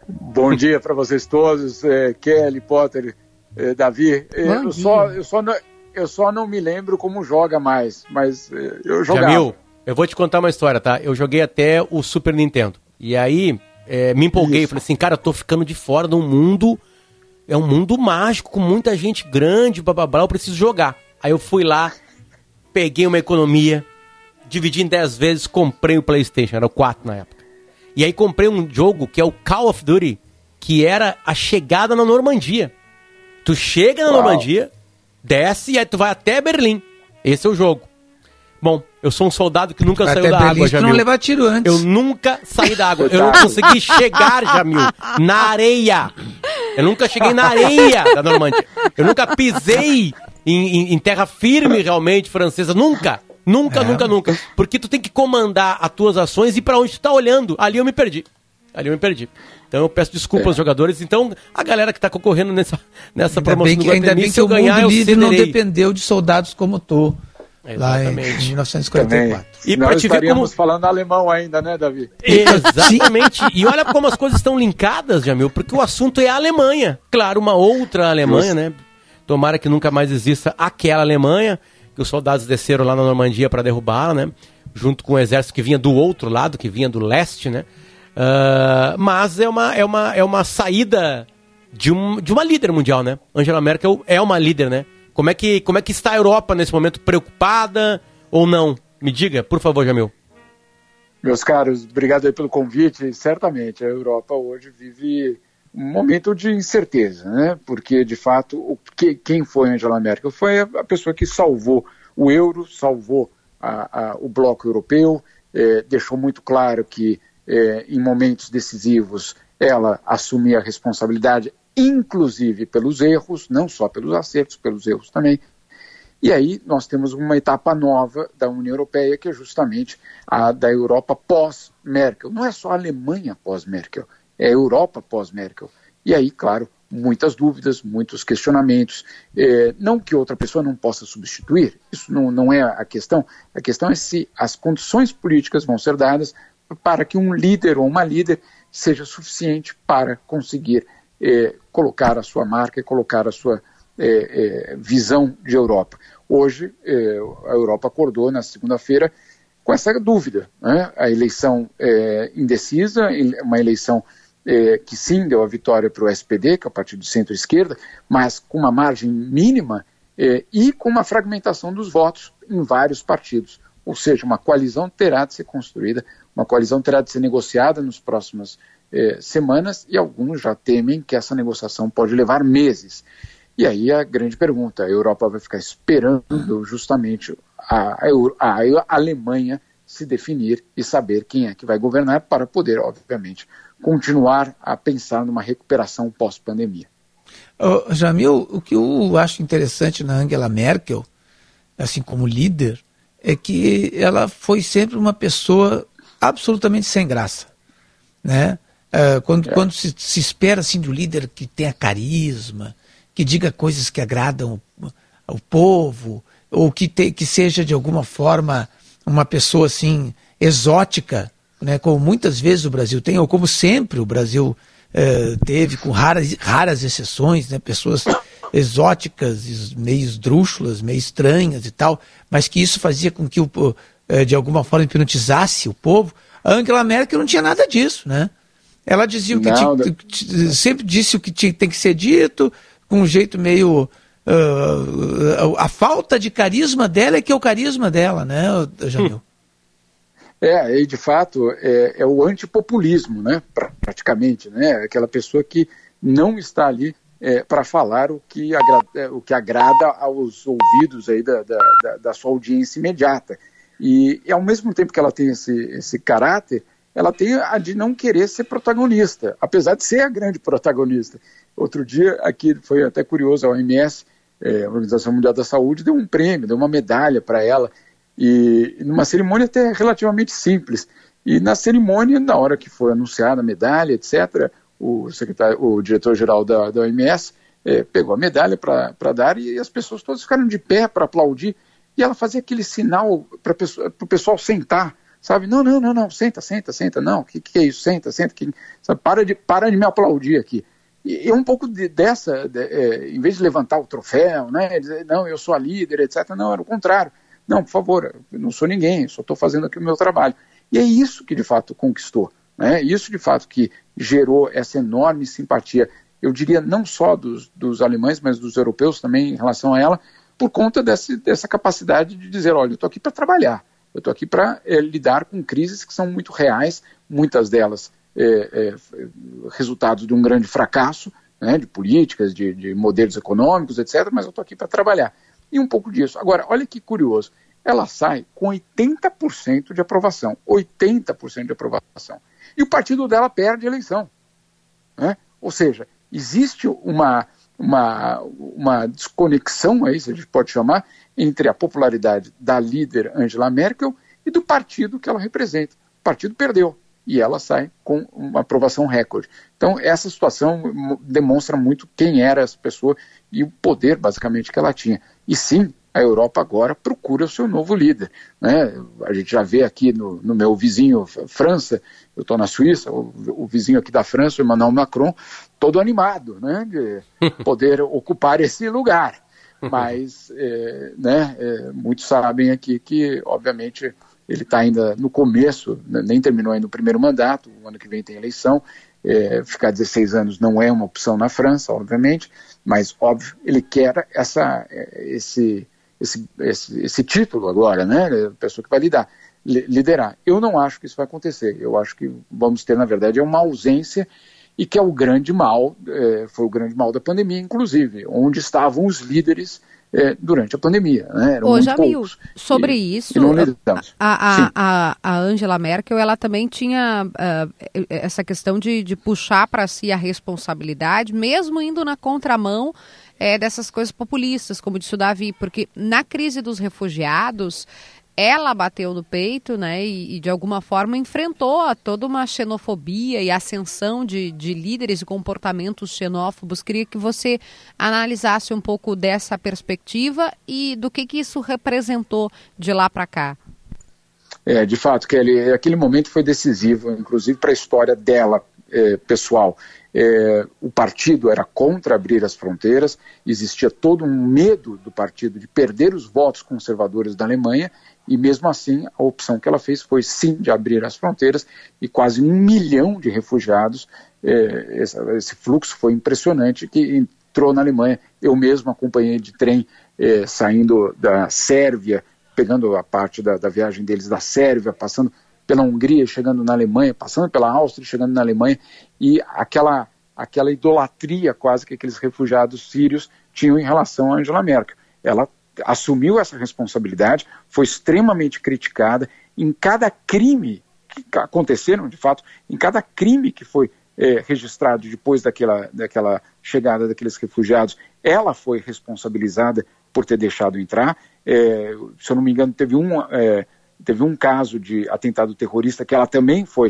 Bom dia para vocês todos, Kelly, Potter, Davi. Eu só não me lembro como joga mais, mas eu jogava. Jamil, eu vou te contar uma história, tá? Eu joguei até o Super Nintendo. E aí, me empolguei, falei assim, cara, eu tô ficando de fora de um mundo, é um mundo mágico, com muita gente grande, blá, eu preciso jogar. Aí eu fui lá, peguei uma economia, dividi em 10 vezes, comprei o PlayStation, era o 4 na época. E aí comprei um jogo que é o Call of Duty, que era a chegada na Normandia. Tu chega na Normandia, desce e aí tu vai até Berlim. Esse é o jogo. Bom, eu sou um soldado que nunca saiu da água, Jamil. Não levar tiro antes. Eu nunca saí da água. Eu não consegui chegar, Jamil, na areia. Eu nunca cheguei na areia da Normandia. Eu nunca pisei em terra firme realmente francesa. Nunca. Porque tu tem que comandar as tuas ações e pra onde tu tá olhando. Ali eu me perdi. Então eu peço desculpa aos jogadores. Então, a galera que tá concorrendo nessa promoção do Guatemi, ainda bem que o mundo livre não dependeu de soldados como tu. Exatamente. Lá em 1944. E nós estaríamos falando alemão ainda, né, Davi? Exatamente. E olha como as coisas estão linkadas, Jamil, porque o assunto é a Alemanha. Claro, uma outra Alemanha, né? Tomara que nunca mais exista aquela Alemanha, que os soldados desceram lá na Normandia para derrubá-la, né? Junto com o exército que vinha do outro lado, que vinha do leste, né? Mas é uma saída de uma líder mundial, né? Angela Merkel é uma líder, né? Como é que está a Europa nesse momento? Preocupada ou não? Me diga, por favor, Jamil. Meus caros, obrigado aí pelo convite. Certamente, a Europa hoje vive um momento de incerteza, né? Porque, de fato, quem foi Angela Merkel? Foi a pessoa que salvou o euro, salvou o bloco europeu, deixou muito claro que, em momentos decisivos, ela assumia a responsabilidade, inclusive pelos erros, não só pelos acertos, pelos erros também. E aí nós temos uma etapa nova da União Europeia, que é justamente a da Europa pós-Merkel. Não é só a Alemanha pós-Merkel, é a Europa pós-Merkel. E aí, claro, muitas dúvidas, muitos questionamentos. Não que outra pessoa não possa substituir, isso não é a questão. A questão é se as condições políticas vão ser dadas para que um líder ou uma líder seja suficiente para conseguir colocar a sua marca e colocar a sua visão de Europa. Hoje, a Europa acordou na segunda-feira com essa dúvida, né? A eleição indecisa, uma eleição que sim deu a vitória para o SPD, que é o partido de centro-esquerda, mas com uma margem mínima e com uma fragmentação dos votos em vários partidos. Ou seja, uma coalizão terá de ser construída, uma coalizão terá de ser negociada nos próximos semanas, e alguns já temem que essa negociação pode levar meses. E aí a grande pergunta, a Europa vai ficar esperando justamente a Alemanha se definir e saber quem é que vai governar para poder, obviamente, continuar a pensar numa recuperação pós-pandemia. Jamil, o que eu acho interessante na Angela Merkel, assim como líder, é que ela foi sempre uma pessoa absolutamente sem graça, né? Quando se espera assim de um líder que tenha carisma, que diga coisas que agradam ao povo, ou que seja de alguma forma uma pessoa assim exótica, né, como muitas vezes o Brasil tem, ou como sempre o Brasil teve, com raras exceções, né, pessoas exóticas, meio esdrúxulas, meio estranhas e tal, mas que isso fazia com que de alguma forma hipnotizasse o povo. A Angela Merkel não tinha nada disso, né? Ela dizia sempre disse o que tem que ser dito, com um jeito meio... a falta de carisma dela é que é o carisma dela, né, Jamil? E de fato é o antipopulismo, né, praticamente, né, aquela pessoa que não está ali para falar o que agrada aos ouvidos aí da sua audiência imediata. E ao mesmo tempo que ela tem esse caráter, ela tem a de não querer ser protagonista, apesar de ser a grande protagonista. Outro dia, aqui foi até curioso, a OMS, a Organização Mundial da Saúde, deu um prêmio, deu uma medalha para ela, e numa cerimônia até relativamente simples. E na cerimônia, na hora que foi anunciada a medalha, etc., o diretor-geral da OMS pegou a medalha para dar, e as pessoas todas ficaram de pé para aplaudir, e ela fazia aquele sinal para o pessoal sentar, sabe? Não, senta, não, o que é isso? Senta, sabe? Para de me aplaudir aqui. E um pouco em vez de levantar o troféu, né, dizer, não, eu sou a líder, etc., não, era o contrário. Não, por favor, eu não sou ninguém, só estou fazendo aqui o meu trabalho. E é isso que, de fato, conquistou, né? Isso, de fato, que gerou essa enorme simpatia, eu diria, não só dos alemães, mas dos europeus também em relação a ela, por conta dessa capacidade de dizer, olha, eu estou aqui para trabalhar, eu estou aqui para lidar com crises que são muito reais, muitas delas resultados de um grande fracasso, né, de políticas, de modelos econômicos, etc., mas eu estou aqui para trabalhar. E um pouco disso. Agora, olha que curioso, ela sai com 80% de aprovação, 80% de aprovação. E o partido dela perde a eleição, né? Ou seja, existe uma desconexão, aí, se a gente pode chamar, entre a popularidade da líder Angela Merkel e do partido que ela representa. O partido perdeu e ela sai com uma aprovação recorde. Então, essa situação demonstra muito quem era essa pessoa e o poder, basicamente, que ela tinha. E sim, a Europa agora procura o seu novo líder, né? A gente já vê aqui no meu vizinho, França, eu estou na Suíça, o vizinho aqui da França, o Emmanuel Macron, todo animado, né, de poder ocupar esse lugar. Mas, muitos sabem aqui que, obviamente, ele está ainda no começo, nem terminou ainda o primeiro mandato, o ano que vem tem eleição, ficar 16 anos não é uma opção na França, obviamente, mas, óbvio, ele quer esse título agora, né, a pessoa que vai liderar. Eu não acho que isso vai acontecer, eu acho que vamos ter, na verdade, uma ausência e que é o grande mal, foi o grande mal da pandemia, inclusive, onde estavam os líderes durante a pandemia, né? Eram muito Jamil, poucos. sobre isso, a Angela Merkel, ela também tinha essa questão de puxar para si a responsabilidade, mesmo indo na contramão dessas coisas populistas, como disse o Davi, porque na crise dos refugiados, ela bateu no peito, né, e de alguma forma enfrentou toda uma xenofobia e ascensão de líderes e comportamentos xenófobos. Queria que você analisasse um pouco dessa perspectiva e do que isso representou de lá para cá. De fato, Kelly, aquele momento foi decisivo, inclusive para a história dela, pessoal. O partido era contra abrir as fronteiras, existia todo um medo do partido de perder os votos conservadores da Alemanha, e mesmo assim a opção que ela fez foi sim de abrir as fronteiras, e quase 1 milhão de refugiados, esse fluxo foi impressionante, que entrou na Alemanha. Eu mesmo acompanhei de trem saindo da Sérvia, pegando a parte da viagem deles da Sérvia, passando pela Hungria, chegando na Alemanha, passando pela Áustria, chegando na Alemanha, e aquela idolatria quase que aqueles refugiados sírios tinham em relação a Angela Merkel. Ela assumiu essa responsabilidade, foi extremamente criticada em cada crime que aconteceram, de fato, em cada crime que foi registrado depois daquela chegada daqueles refugiados, ela foi responsabilizada por ter deixado entrar. Se eu não me engano, teve um caso de atentado terrorista que ela também foi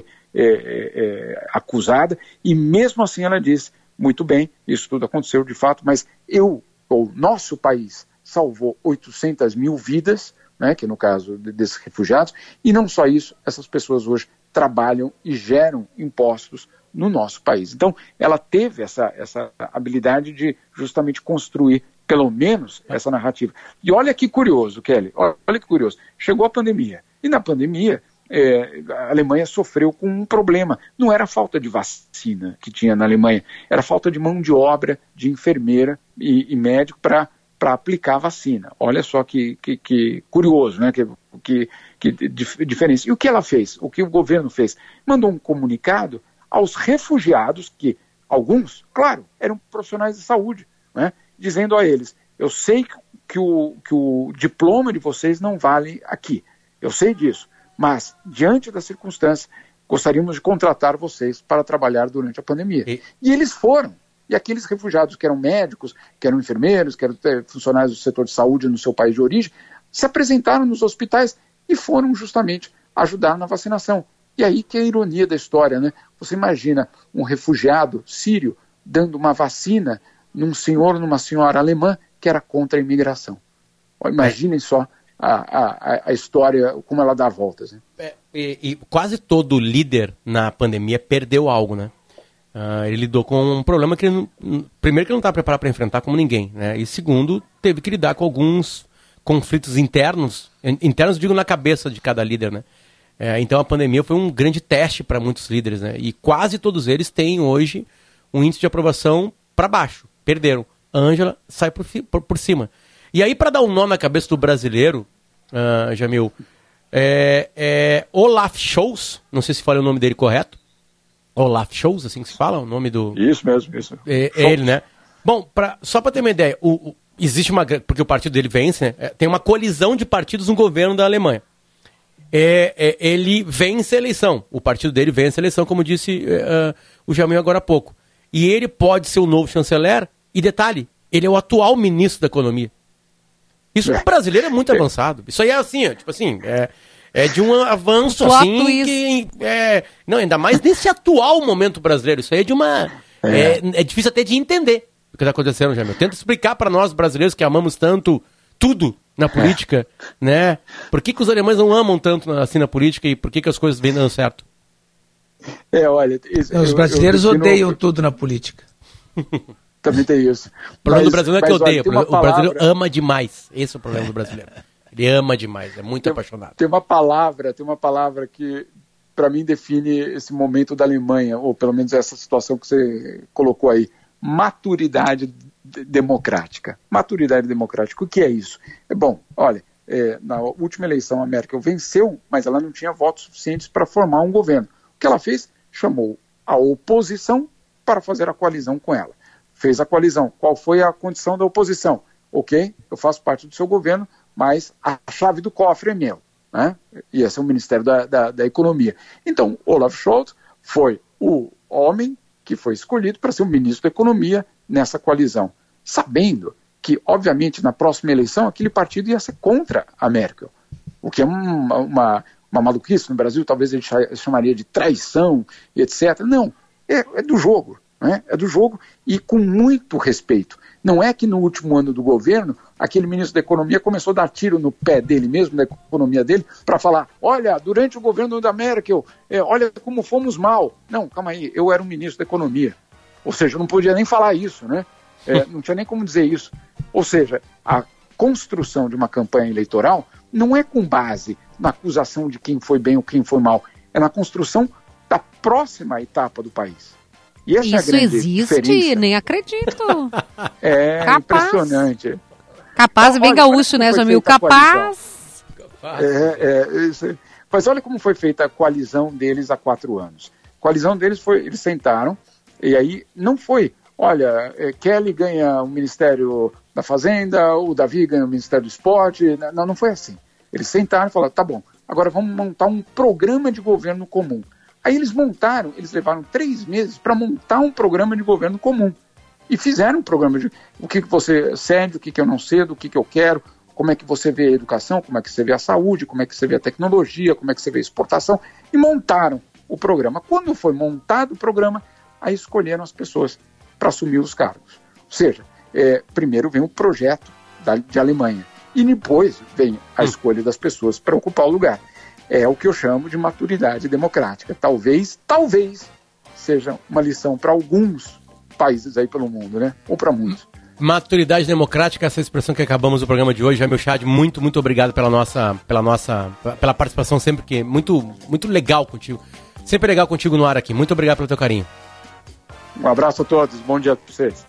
acusada, e mesmo assim ela disse, muito bem, isso tudo aconteceu de fato, mas o nosso país salvou 800 mil vidas, né, que no caso desses refugiados, e não só isso, essas pessoas hoje trabalham e geram impostos no nosso país. Então, ela teve essa habilidade de justamente construir, pelo menos, essa narrativa. E olha que curioso, Kelly, olha que curioso, chegou a pandemia, e na pandemia a Alemanha sofreu com um problema. Não era a falta de vacina que tinha na Alemanha, era a falta de mão de obra, de enfermeira e médico para aplicar a vacina. Olha só que curioso, né? Que diferença. E o que ela fez? O que o governo fez? Mandou um comunicado aos refugiados, que alguns, claro, eram profissionais de saúde, né? Dizendo a eles, eu sei que o diploma de vocês não vale aqui, eu sei disso, mas, diante das circunstâncias, gostaríamos de contratar vocês para trabalhar durante a pandemia. E eles foram. E aqueles refugiados que eram médicos, que eram enfermeiros, que eram funcionários do setor de saúde no seu país de origem, se apresentaram nos hospitais e foram justamente ajudar na vacinação. E aí que é a ironia da história, né? Você imagina um refugiado sírio dando uma vacina num senhor, numa senhora alemã que era contra a imigração. Imaginem só a história, como ela dá voltas. Né? E quase todo líder na pandemia perdeu algo, né? Ele lidou com um problema que primeiro que ele não estava preparado para enfrentar como ninguém, né? E segundo, teve que lidar com alguns conflitos internos digo na cabeça de cada líder, né? Então a pandemia foi um grande teste para muitos líderes, né? E quase todos eles têm hoje um índice de aprovação para baixo, perderam. Ângela sai por cima. E aí, para dar um nome na cabeça do brasileiro, Jamil, Olaf Scholz, não sei se falei o nome dele correto, Olaf Scholz, assim que se fala, o nome do... Isso mesmo. É ele, né? Bom, só para ter uma ideia, existe porque o partido dele vence, né? Tem uma colisão de partidos no governo da Alemanha. Ele vence a eleição, o partido dele vence a eleição, como disse o Jamil agora há pouco. E ele pode ser o novo chanceler, e detalhe, ele é o atual ministro da Economia. Isso para o brasileiro é muito avançado. Isso aí é assim, é de um avanço assim que... não, ainda mais nesse atual momento brasileiro. Isso aí é de uma... É difícil até de entender o que está acontecendo, Jamil. Tenta explicar para nós brasileiros que amamos tanto tudo na política, né? Por que os alemães não amam tanto assim na política e por que as coisas vêm dando certo? Olha... Os brasileiros odeiam tudo na política. Também tem isso. O problema do brasileiro é que odeia. O brasileiro ama demais. Esse é o problema do brasileiro. Ele ama demais, é muito apaixonado. Tem uma palavra que, para mim, define esse momento da Alemanha, ou pelo menos essa situação que você colocou aí. Maturidade democrática. Maturidade democrática. O que é isso? Bom, olha, na última eleição a Merkel venceu, mas ela não tinha votos suficientes para formar um governo. O que ela fez? Chamou a oposição para fazer a coalizão com ela. Fez a coalizão. Qual foi a condição da oposição? Ok, eu faço parte do seu governo, mas a chave do cofre é meu. Né? Ia ser o Ministério da Economia. Então, Olaf Scholz foi o homem que foi escolhido para ser o ministro da Economia nessa coalizão, sabendo que, obviamente, na próxima eleição, aquele partido ia ser contra a Merkel, o que é uma maluquice no Brasil, talvez a gente chamaria de traição, etc. Não, é do jogo. Né? É do jogo e com muito respeito. Não é que no último ano do governo, aquele ministro da Economia começou a dar tiro no pé dele mesmo, da economia dele, para falar, olha, durante o governo da Merkel, olha como fomos mal. Não, calma aí, eu era um ministro da Economia. Ou seja, eu não podia nem falar isso, né? Não tinha nem como dizer isso. Ou seja, a construção de uma campanha eleitoral não é com base na acusação de quem foi bem ou quem foi mal, é na construção da próxima etapa do país. E essa isso é a grande existe? diferença. Nem acredito. É capaz. Impressionante. Capaz, bem gaúcho, né, Jamil? Capaz. Isso. Mas olha como foi feita a coalizão deles há 4 anos. A coalizão deles foi, eles sentaram, e aí não foi, olha, Kelly ganha o Ministério da Fazenda, o Davi ganha o Ministério do Esporte. Não foi assim. Eles sentaram e falaram, tá bom, agora vamos montar um programa de governo comum. Aí eles levaram 3 meses para montar um programa de governo comum. E fizeram um programa de o que você cede, o que eu não cedo, o que eu quero, como é que você vê a educação, como é que você vê a saúde, como é que você vê a tecnologia, como é que você vê a exportação. E montaram o programa. Quando foi montado o programa, aí escolheram as pessoas para assumir os cargos. Ou seja, primeiro vem o projeto de Alemanha. E depois vem a escolha das pessoas para ocupar o lugar. É o que eu chamo de maturidade democrática. Talvez seja uma lição para alguns países aí pelo mundo, né? Ou para muitos. Maturidade democrática, essa expressão que acabamos o programa de hoje. Jamil Chad, muito obrigado pela participação sempre, que é muito legal contigo. Sempre legal contigo no ar aqui. Muito obrigado pelo teu carinho. Um abraço a todos, bom dia para vocês.